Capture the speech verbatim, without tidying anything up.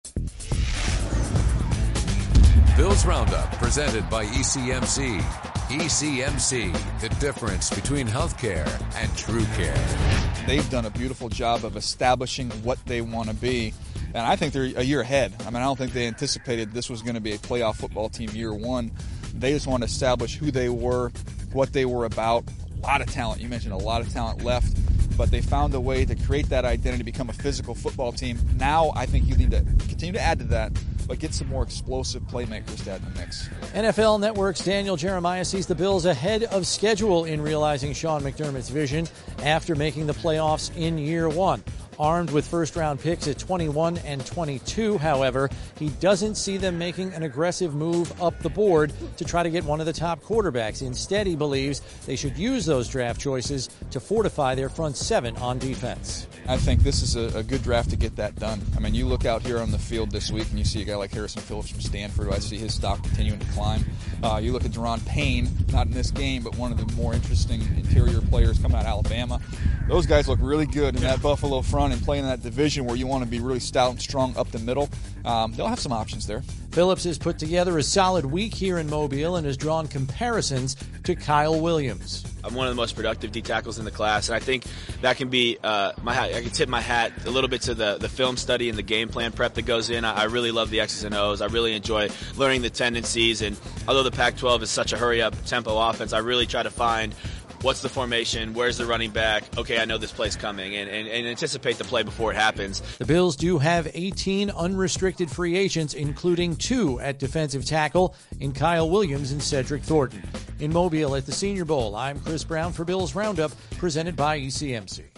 Bills Roundup, presented by E C M C. E C M C, the difference between healthcare and true care. They've done a beautiful job of establishing what they want to be, and I think they're a year ahead. I mean, I don't think they anticipated this was going to be a playoff football team year one. They just want to establish who they were, what they were about. A lot of talent. You mentioned a lot of talent left, but they found a way to create that identity, become a physical football team. Now I think you need to continue to add to that, but get some more explosive playmakers to add in the mix. N F L Network's Daniel Jeremiah sees the Bills ahead of schedule in realizing Sean McDermott's vision after making the playoffs in year one. Armed with first-round picks at twenty-one and twenty-two, however, he doesn't see them making an aggressive move up the board to try to get one of the top quarterbacks. Instead, he believes they should use those draft choices to fortify their front seven on defense. I think this is a, a good draft to get that done. I mean, you look out here on the field this week and you see a guy like Harrison Phillips from Stanford. I see his stock continuing to climb. Uh, you look at Deron Payne, not in this game, but one of the more interesting interior players coming out of Alabama. Those guys look really good in that Buffalo front and playing in that division where you want to be really stout and strong up the middle. Um, they'll have some options there. Phillips has put together a solid week here in Mobile and has drawn comparisons to Kyle Williams. I'm one of the most productive D tackles in the class, and I think that can be uh, my hat. I can tip my hat a little bit to the, the film study and the game plan prep that goes in. I, I really love the X's and O's. I really enjoy learning the tendencies, and although the Pac twelve is such a hurry-up tempo offense, I really try to find what's the formation, where's the running back, okay, I know this play's coming, and, and, and anticipate the play before it happens. The Bills do have eighteen unrestricted free agents, including two at defensive tackle in Kyle Williams and Cedric Thornton. In Mobile at the Senior Bowl, I'm Chris Brown for Bills Roundup, presented by E C M C.